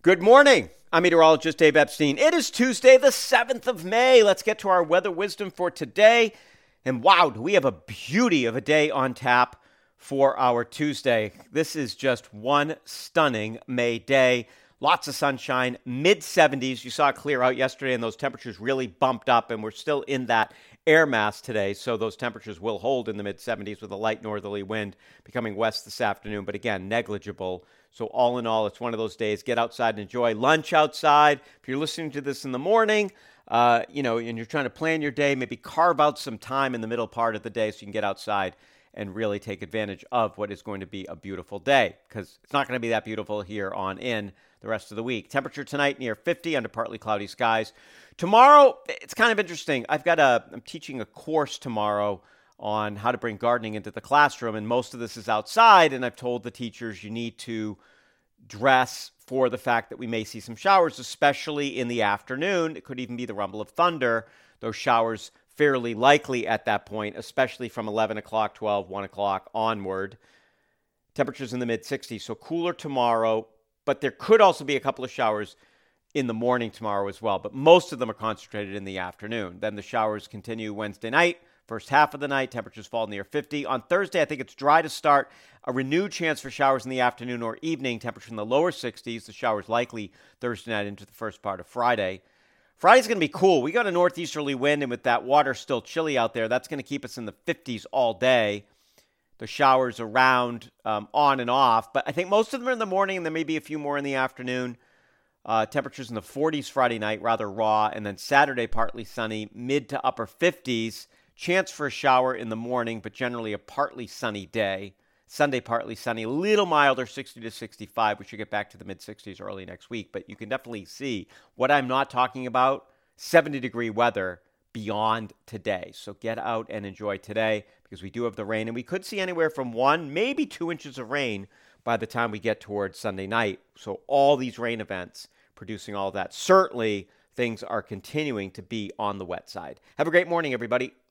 Good morning. I'm meteorologist Dave Epstein. It is Tuesday, the 7th of May. Let's get to our weather wisdom for today. And wow, do we have a beauty of a day on tap for our Tuesday. This is just one stunning May day. Lots of sunshine, mid-70s. You saw it clear out yesterday, and those temperatures really bumped up, and we're still in that air mass today, so those temperatures will hold in the mid-70s with a light northerly wind becoming west this afternoon, but again, negligible. So all in all, it's one of those days. Get outside and enjoy lunch outside. If you're listening to this in the morning, and you're trying to plan your day, maybe carve out some time in the middle part of the day so you can get outside and really take advantage of what is going to be a beautiful day, because it's not going to be that beautiful here on in the rest of the week. Temperature tonight near 50 under partly cloudy skies. Tomorrow, it's kind of interesting. I'm teaching a course tomorrow on how to bring gardening into the classroom, and most of this is outside, and I've told the teachers you need to dress for the fact that we may see some showers, especially in the afternoon. It could even be the rumble of thunder. Those showers fairly likely at that point, especially from 11 o'clock, 12, 1 o'clock onward. Temperatures in the mid-60s, so cooler tomorrow, but there could also be a couple of showers in the morning tomorrow as well, but most of them are concentrated in the afternoon. Then the showers continue Wednesday night. First half of the night, temperatures fall near 50. On Thursday, I think it's dry to start. A renewed chance for showers in the afternoon or evening. Temperature in the lower 60s. The showers likely Thursday night into the first part of Friday. Friday's going to be cool. We got a northeasterly wind, and with that water still chilly out there, that's going to keep us in the 50s all day. The showers around on and off, but I think most of them are in the morning, and there may be a few more in the afternoon. Temperatures in the 40s Friday night, rather raw, and then Saturday partly sunny, mid to upper 50s. Chance for a shower in the morning, but generally a partly sunny day. Sunday, partly sunny, a little milder, 60 to 65. We should get back to the mid-60s early next week, but you can definitely see what I'm not talking about, 70-degree weather beyond today. So get out and enjoy today, because we do have the rain, and we could see anywhere from 1, maybe 2 inches of rain by the time we get towards Sunday night. So all these rain events producing all of that. Certainly, things are continuing to be on the wet side. Have a great morning, everybody.